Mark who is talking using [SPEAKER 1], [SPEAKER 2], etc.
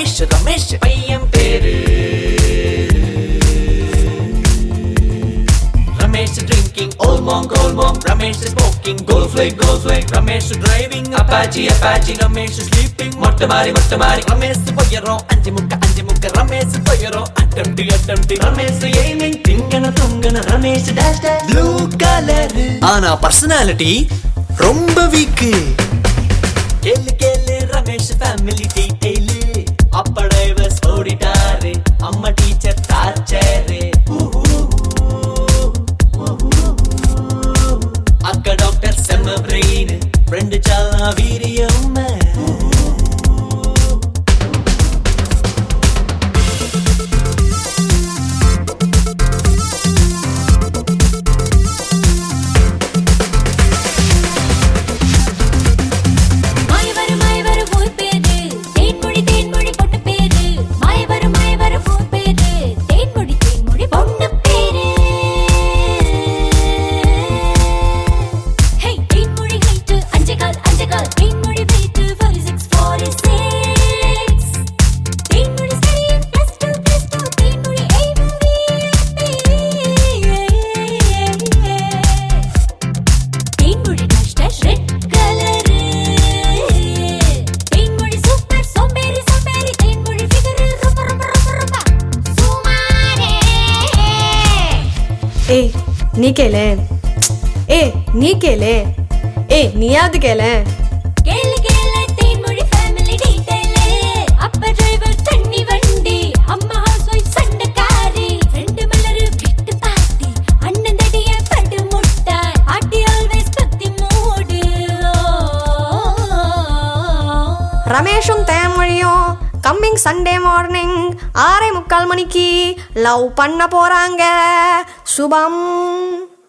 [SPEAKER 1] ரமேஷ் ரமேஷ் பையன் பேரு Ramesh drinking old monk Ramesh smoking gold flake Ramesh driving Apache Ramesh sleeping motta mari Ramesh poyaro anju mukka Ramesh poyaro attempt Ramesh aiming tingana Ramesh dash blue color ana personality romba weak kele Ramesh family detail appa drivers oditare amma teacher torture akka doctor semma brain friend chala viriyam
[SPEAKER 2] நீ கேளு நீ கேளு நீயாவது கேளு
[SPEAKER 3] Thenmozhi family detail அப்பா driver தண்ணி வண்டி அம்மா ஹவுஸ் வைஃப் சண்டக்காரி ஃப்ரெண்ட் மலரு விட்டு பாட்டி அண்ணன் தடிய படு முட்டை ஆட்டி ஆல்வேஸ் பத்தி மூடு
[SPEAKER 2] ரமேஷும் தேன்மொழியும் கம்மிங் சண்டே மார்னிங் 6:45 மணிக்கு லவ் பண்ண போறாங்க சுபம்.